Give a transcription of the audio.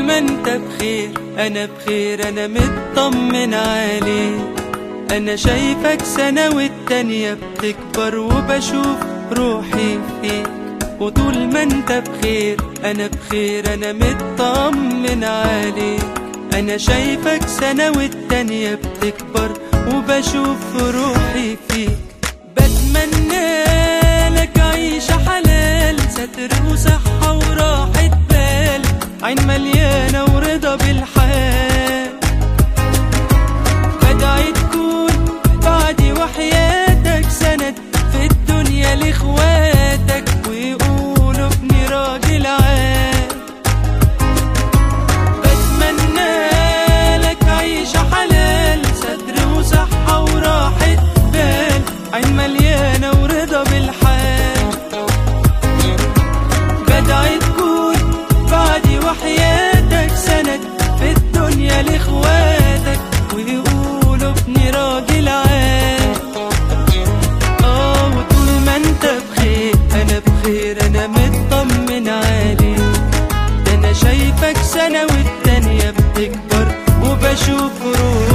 ما انت بخير انا بخير، انا مطمن عليك. انا شايفك سنة والتانية بتكبر وبشوف روحي فيك. وطول ما انت بخير انا بخير، انا مطمن عليك. انا شايفك سنة والتانية بتكبر وبشوف روحي فيك. بتمنى لك عيشة حلال، ستر وصحة وراحة بال، عين مليانة ورضا بالحال. بدعي تكون بعدي وحياتك سند في الدنيا لاخواتك، ويقولوا ابني راجل عال. بتمنى لك عيشة حلال، ستر وصحة وراحة بال، عين مليانة ورضا بالحال. بدعي تكون بعدي وحياتك سند في الدنيا لاخواتك، ويقولوا ابني راجل عال. وطول ما انت بخير انا بخير، انا مطمن عليك. ده انا شايفك سنة والتانية بتكبر وبشوف روحي